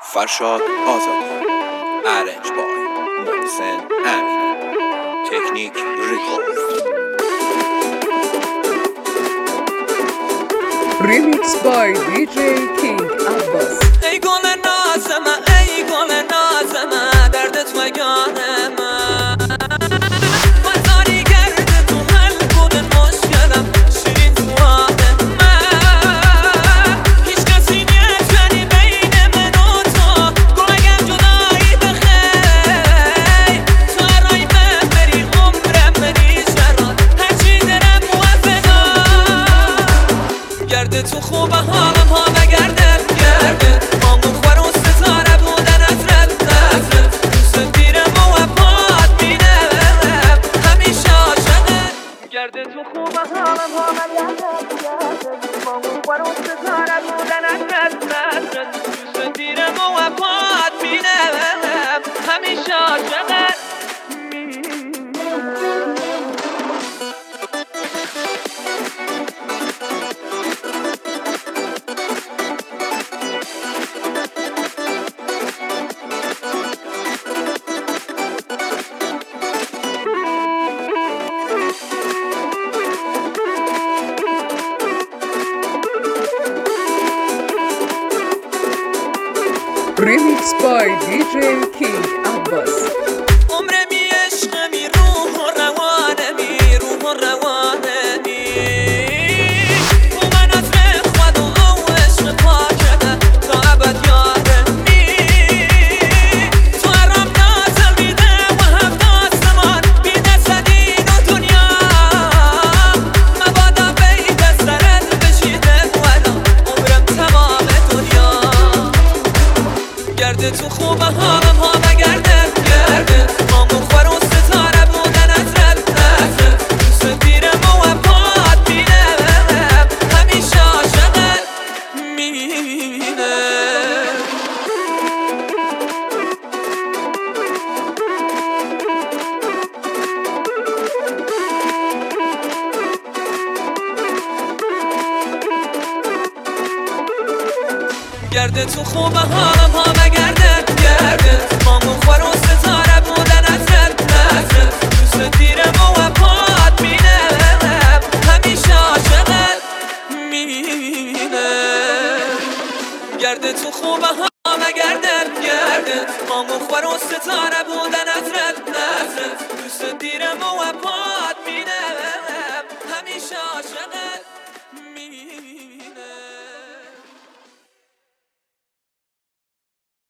فرشاد آزادی، ارنج بای محسن امین، تکنیک ریکورد، ریمیکس بای دیجی کینگ عباس. ای گل نازمه، ای گل نازمه، دردت مگانمه بزاری گرده تو حل کن مشکلم شیرین تو آدمه هیچ کسی نیفتنی بین من و تو گلگم جدایی بخیر تو هرای من بری عمرم بری شران هرچی درم موفقا گرده تو خوبه حالم ها نگرده گرده مامون خور و ستاره بودن از رد نزد دوست دیرم و وفات بینم همیشه عاشقه گرده تو خوبه حالم ها نگرده گرده مامون خور و ستاره بودن از رد نزد دوست دیرم و وفات بینم همیشه عاشقه ریمیکس بای دیجی کینگ عباس. عمرمی عشقمی روح و روانمی روح و روانمی او من از خود و او عشق پاکه تا ابد یارمی تو هرم نازل میده و هفت آسمان بیده سدین و دنیا مبادا بیده سرت بشیده ولا عمرم تمام دنیا گرده تو خوبه حالم ها نگرده گرده مامون خور و ستاره بودن از رد نزد دوست دیرم و وفات بینم همیشه عاشقت مینه گرده تو خوبه حالم ها نگرده گرده مامون خور و ستاره بودن از رد نزد دوست دیرم و وفات بینم همیشه عاشقت مینه گرده تو خوبه ها نگرده گرده مامون خور و ستاره بودن از رد نزد دوست دیرم و وفات بینم همیشه عاشقت